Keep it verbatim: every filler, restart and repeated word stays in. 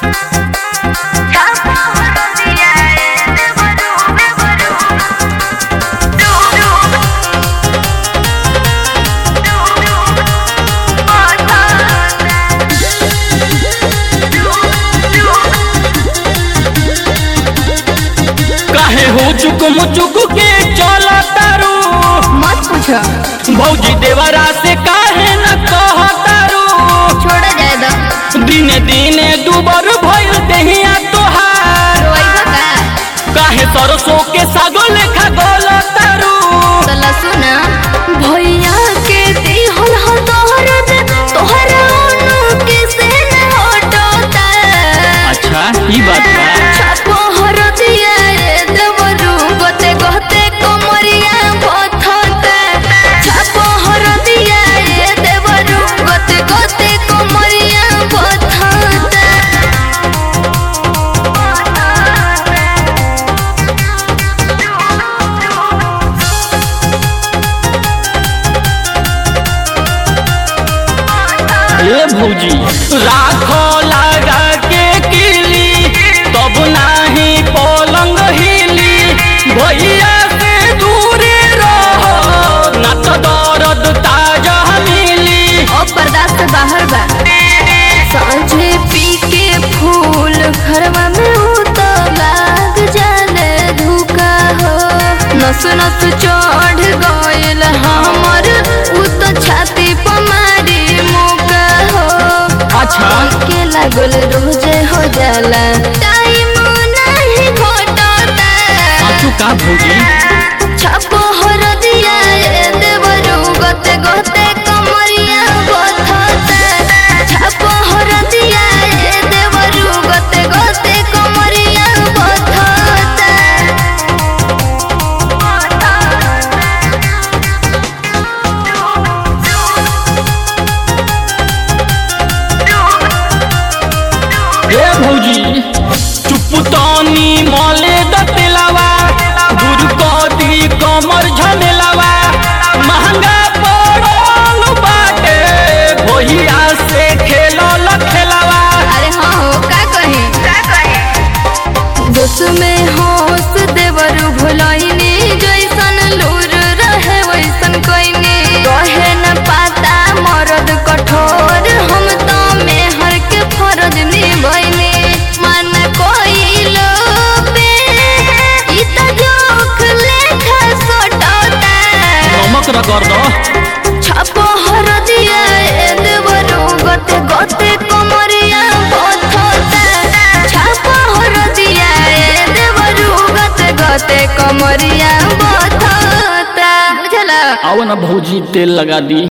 काहे हो चुक मुचुक के चला तारू मत पूछो भौजी देवरा से काहे न कह तारू छोड़ जाए दो दिने दिने दुबर भइल देहिया तोहार रोइबा का काहे सरसों के सागो लेखा गोल तारू तला सुना भैया के दिहल हो तोहर दे तोहर अनु के से न हटता अच्छा ई बात बा छापो हर दिया रे देवरू गते गते कमरिया बथता छापो हर दिया रे देवरू गते गते कमरिया बथता ए भौजी राखो लगा के किली तब नाही पलंग हिली भैया से दूरे रहो न तो दर्द ताजा मिली ओ बर्दाश्त बाहर बा सांझे पी के फूल घरवा में उतो लाग जाले धुका हो नस नस चढ़ गइल हमर उतो छाती पर मारी मुका हो अच्छा के लागल रोजे हो जाला टाइम नहीं घटता आंसू का भौजी छापो हर दिया रे देवरू गते गते कमरिया बथता छापो हर दिया रे देवरू गते गते कमरिया बथता ए भौजी चुप तानी मले दतेलावा दूर कदी कमर झमेलावा महंगा पड़ल बाटे भैया से खेलल खेलावा अरे हाँ हो का कही दोस्त में होश देवरू भुलाइनी जैसन लूर रहे वैसन कोइनी कहे न पाता मरद कठोर हम तो मेहर के फरज निभैनी मन कोइलो पे ई त जोख लेखा सटता नमक रगड़ दो छापो हर दिया रे देवरू गते गते कमरिया बथता छापो हर दिया रे देवरू गते गते कमरिया बथता बुझला आओ ना भौजी तेल लगा दी।